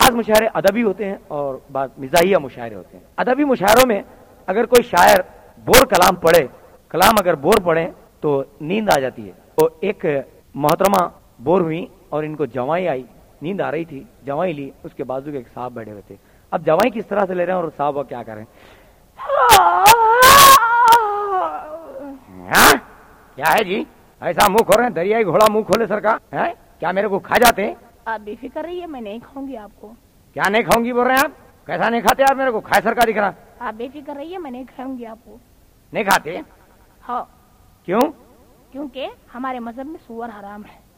बाज़ मुशायरे अदबी होते हैं और बाज़ मिजाहिया मुशायरे होते हैं। अदबी मुशायरों में अगर कोई शायर बोर कलाम पढ़े, कलाम अगर बोर पढ़े तो नींद आ जाती है। तो एक मोहतरमा बोर हुई और इनको जवाई आई, नींद आ रही थी, जवाई ली, उसके बाजू के एक साहब बैठे हुए थे। अब जवाई किस तरह से ले रहे हैं और साहब वो क्या करें? हाँ? क्या है जी, ऐसा मुंह खोल रहे हैं, दरियाई घोड़ा मुंह खोले सर का है? क्या मेरे को खा जाते हैं? आप बेफिक्र रहिए, मैं नहीं खाऊंगी आपको। क्या नहीं खाऊंगी बोल रहे हैं आप? कैसा नहीं खाते आप? मेरे को खाए सर का दिख रहा। आप बेफिक्र रहिए, मैं नहीं खाऊंगी आपको। नहीं खाते? हाँ। क्यों? क्योंकि हमारे मजहब में सूअर हराम है।